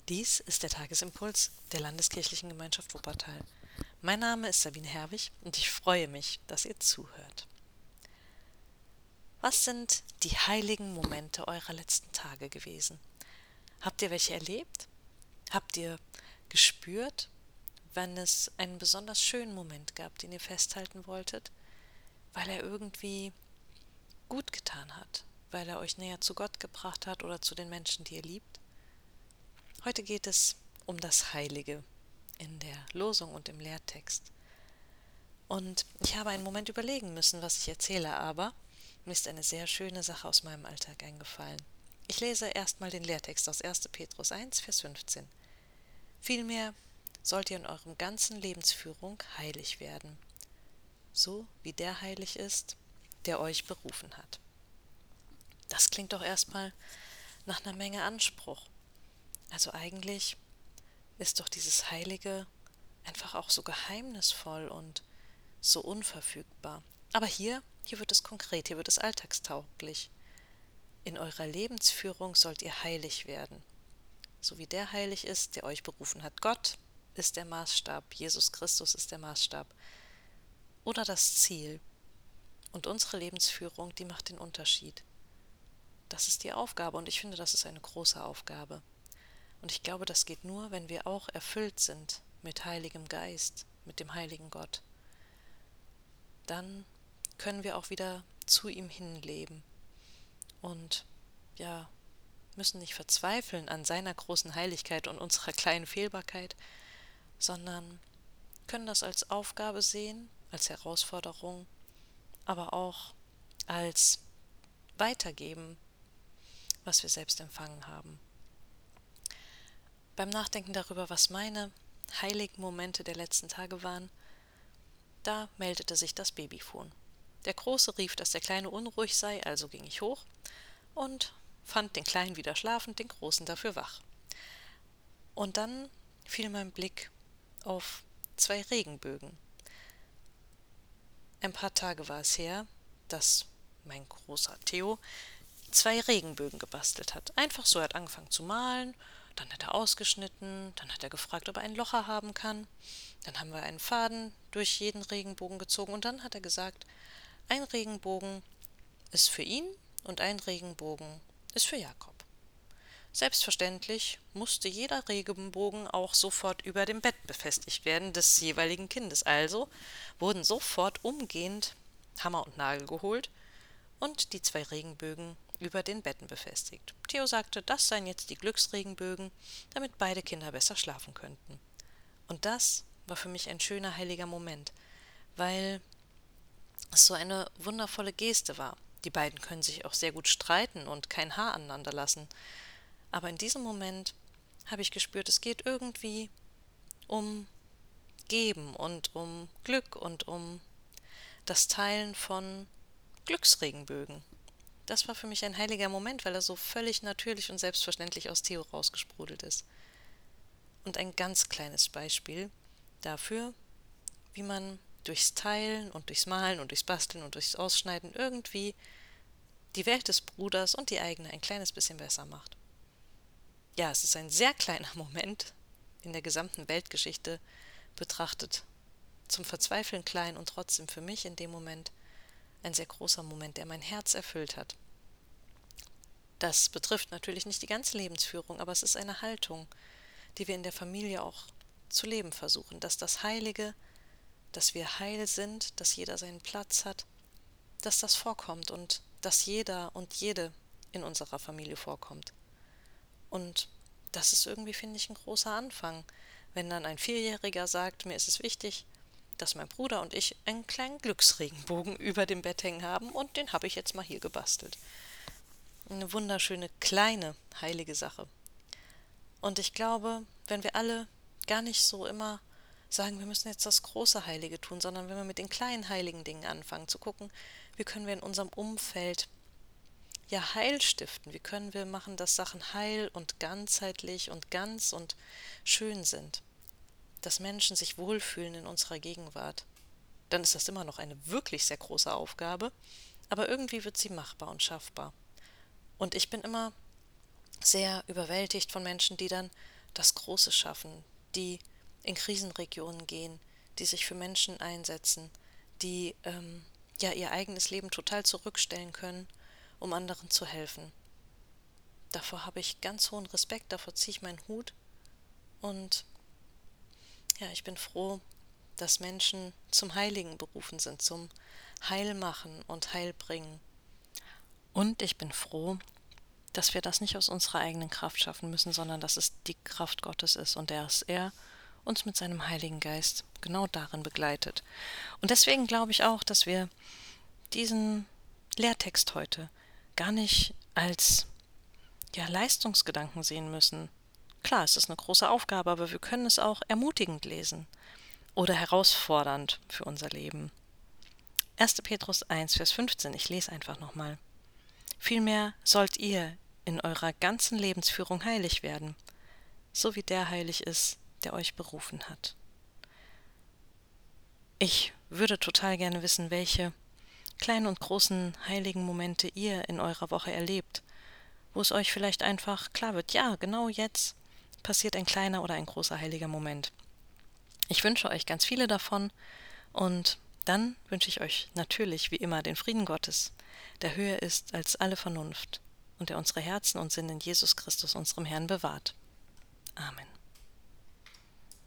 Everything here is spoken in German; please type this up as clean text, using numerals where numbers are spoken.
Dies ist der Tagesimpuls der Landeskirchlichen Gemeinschaft Wuppertal. Mein Name ist Sabine Herwig und ich freue mich, dass ihr zuhört. Was sind die heiligen Momente eurer letzten Tage gewesen? Habt ihr welche erlebt? Habt ihr gespürt, wenn es einen besonders schönen Moment gab, den ihr festhalten wolltet, weil er irgendwie gut getan hat, weil er euch näher zu Gott gebracht hat oder zu den Menschen, die ihr liebt? Heute geht es um das Heilige in der Losung und im Lehrtext. Und ich habe einen Moment überlegen müssen, was ich erzähle, aber mir ist eine sehr schöne Sache aus meinem Alltag eingefallen. Ich lese erstmal den Lehrtext aus 1. Petrus 1, Vers 15. Vielmehr sollt ihr in eurem ganzen Lebensführung heilig werden, so wie der heilig ist, der euch berufen hat. Das klingt doch erstmal nach einer Menge Anspruch. Also eigentlich ist doch dieses Heilige einfach auch so geheimnisvoll und so unverfügbar. Aber hier wird es konkret, hier wird es alltagstauglich. In eurer Lebensführung sollt ihr heilig werden, so wie der heilig ist, der euch berufen hat. Gott ist der Maßstab, Jesus Christus ist der Maßstab oder das Ziel. Und unsere Lebensführung, die macht den Unterschied. Das ist die Aufgabe und ich finde, das ist eine große Aufgabe. Und ich glaube, das geht nur, wenn wir auch erfüllt sind mit Heiligem Geist, mit dem heiligen Gott. Dann können wir auch wieder zu ihm hinleben und müssen nicht verzweifeln an seiner großen Heiligkeit und unserer kleinen Fehlbarkeit, sondern können das als Aufgabe sehen, als Herausforderung, aber auch als Weitergeben, was wir selbst empfangen haben. Beim Nachdenken darüber, was meine heiligen Momente der letzten Tage waren, da meldete sich das Babyfon. Der Große rief, dass der Kleine unruhig sei, also ging ich hoch und fand den Kleinen wieder schlafend, den Großen dafür wach. Und dann fiel mein Blick auf 2 Regenbögen. Ein paar Tage war es her, dass mein großer Theo 2 Regenbögen gebastelt hat. Einfach so, er hat angefangen zu malen, dann hat er ausgeschnitten, dann hat er gefragt, ob er ein Locher haben kann. Dann haben wir einen Faden durch jeden Regenbogen gezogen und dann hat er gesagt, ein Regenbogen ist für ihn und ein Regenbogen ist für Jakob. Selbstverständlich musste jeder Regenbogen auch sofort über dem Bett befestigt werden des jeweiligen Kindes. Also wurden sofort umgehend Hammer und Nagel geholt und die 2 Regenbögen über den Betten befestigt. Theo sagte, das seien jetzt die Glücksregenbögen, damit beide Kinder besser schlafen könnten. Und das war für mich ein schöner heiliger Moment, weil es so eine wundervolle Geste war. Die beiden können sich auch sehr gut streiten und kein Haar aneinander lassen. Aber in diesem Moment habe ich gespürt, es geht irgendwie um Geben und um Glück und um das Teilen von Glücksregenbögen. Das war für mich ein heiliger Moment, weil er so völlig natürlich und selbstverständlich aus Theo rausgesprudelt ist. Und ein ganz kleines Beispiel dafür, wie man durchs Teilen und durchs Malen und durchs Basteln und durchs Ausschneiden irgendwie die Welt des Bruders und die eigene ein kleines bisschen besser macht. Ja, es ist ein sehr kleiner Moment in der gesamten Weltgeschichte betrachtet, zum Verzweifeln klein und trotzdem für mich in dem Moment ein sehr großer Moment, der mein Herz erfüllt hat. Das betrifft natürlich nicht die ganze Lebensführung, aber es ist eine Haltung, die wir in der Familie auch zu leben versuchen, dass das Heilige, dass wir heil sind, dass jeder seinen Platz hat, dass das vorkommt und dass jeder und jede in unserer Familie vorkommt. Und das ist irgendwie, finde ich, ein großer Anfang, wenn dann ein Vierjähriger sagt, mir ist es wichtig, dass mein Bruder und ich einen kleinen Glücksregenbogen über dem Bett hängen haben und den habe ich jetzt mal hier gebastelt. Eine wunderschöne, kleine, heilige Sache. Und ich glaube, wenn wir alle gar nicht so immer sagen, wir müssen jetzt das große Heilige tun, sondern wenn wir mit den kleinen heiligen Dingen anfangen, zu gucken, wie können wir in unserem Umfeld Heil stiften, wie können wir machen, dass Sachen heil und ganzheitlich und ganz und schön sind, dass Menschen sich wohlfühlen in unserer Gegenwart, dann ist das immer noch eine wirklich sehr große Aufgabe, aber irgendwie wird sie machbar und schaffbar. Und ich bin immer sehr überwältigt von Menschen, die dann das Große schaffen, die in Krisenregionen gehen, die sich für Menschen einsetzen, die ja ihr eigenes Leben total zurückstellen können, um anderen zu helfen. Davor habe ich ganz hohen Respekt, davor ziehe ich meinen Hut und ja, ich bin froh, dass Menschen zum Heiligen berufen sind, zum Heilmachen und Heilbringen. Und ich bin froh, dass wir das nicht aus unserer eigenen Kraft schaffen müssen, sondern dass es die Kraft Gottes ist und dass er uns mit seinem Heiligen Geist genau darin begleitet. Und deswegen glaube ich auch, dass wir diesen Lehrtext heute gar nicht als Leistungsgedanken sehen müssen. Klar, es ist eine große Aufgabe, aber wir können es auch ermutigend lesen oder herausfordernd für unser Leben. 1. Petrus 1, Vers 15, ich lese einfach nochmal. Vielmehr sollt ihr in eurer ganzen Lebensführung heilig werden, so wie der heilig ist, der euch berufen hat. Ich würde total gerne wissen, welche kleinen und großen heiligen Momente ihr in eurer Woche erlebt, wo es euch vielleicht einfach klar wird, ja, genau jetzt passiert ein kleiner oder ein großer heiliger Moment. Ich wünsche euch ganz viele davon und dann wünsche ich euch natürlich wie immer den Frieden Gottes, der höher ist als alle Vernunft und der unsere Herzen und Sinn in Jesus Christus, unserem Herrn, bewahrt. Amen.